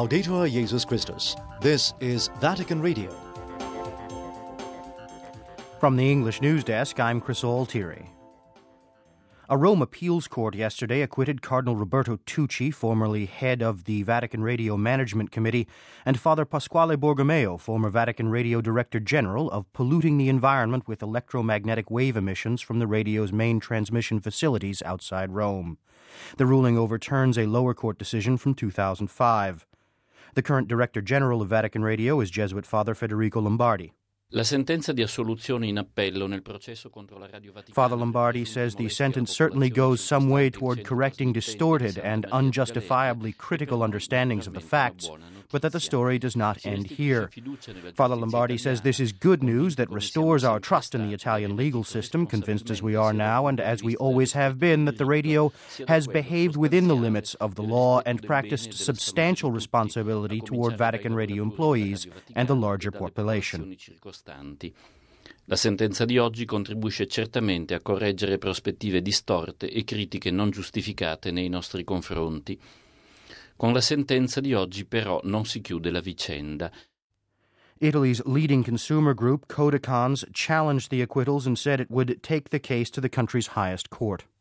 Laudetur Jesus Christus. This is Vatican Radio. From the English news desk, I'm Chris Altieri. A Rome appeals court yesterday acquitted Cardinal Roberto Tucci, formerly head of the Vatican Radio Management Committee, and Father Pasquale Borromeo, former Vatican Radio Director General, of polluting the environment with electromagnetic wave emissions from the radio's main transmission facilities outside Rome. The ruling overturns a lower court decision from 2005. The current Director General of Vatican Radio is Jesuit Father Federico Lombardi. La sentenza di assoluzione in appello nel processo contro la Radio Vaticana. Father Lombardi says the sentence certainly goes some way toward correcting distorted and unjustifiably critical understandings of the facts, but that the story does not end here. Father Lombardi says this is good news that restores our trust in the Italian legal system, convinced as we are now and as we always have been that the radio has behaved within the limits of the law and practiced substantial responsibility toward Vatican Radio employees and the larger population. La sentenza di oggi contribuisce certamente a correggere prospettive distorte e critiche non giustificate nei nostri confronti. Con la sentenza di oggi però non si chiude la vicenda. Italy's leading consumer group, Codicons, challenged the acquittals and said it would take the case to the country's highest court.